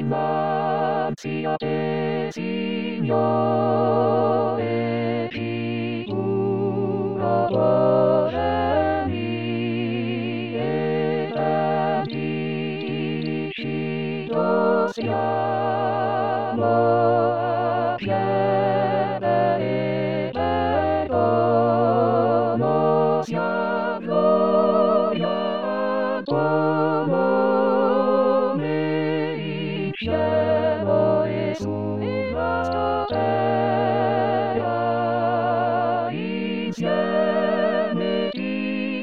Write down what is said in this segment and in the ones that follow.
Siate Signore sicuro cuore mie benedicido siamo a piede e perdono sia gloria tuo nome in cielo e sulla terra insieme ti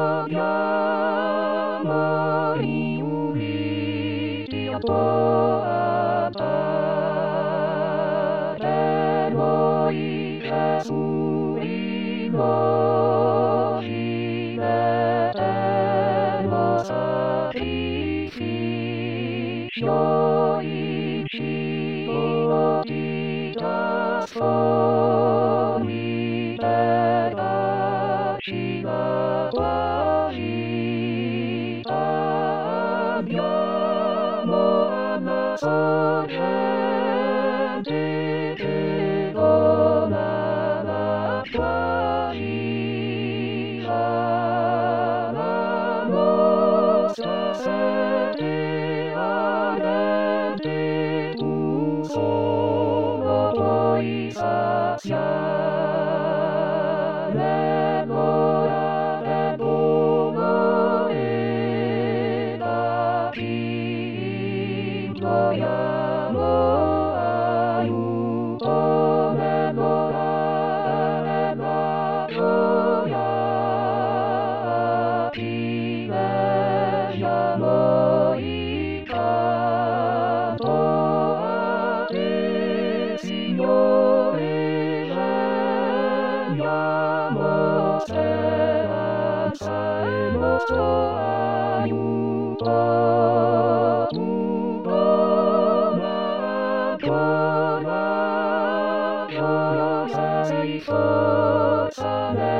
lodiamo riuniti a tuo altare noi Gesù il nobile eterno sacrificio in cibo ti trasformi per darci la tua vita. Andiamo alla sorgente che dona la tua vita, la nostra sete ardente tu solo puoi saziare l'ora del dono e da ti imploriamo aiuto nell'ora della gioia. Ti leviamo il canto a te, Signore, veniamo speranza e nostro aiuto. Tu dona ancora gioia sei forza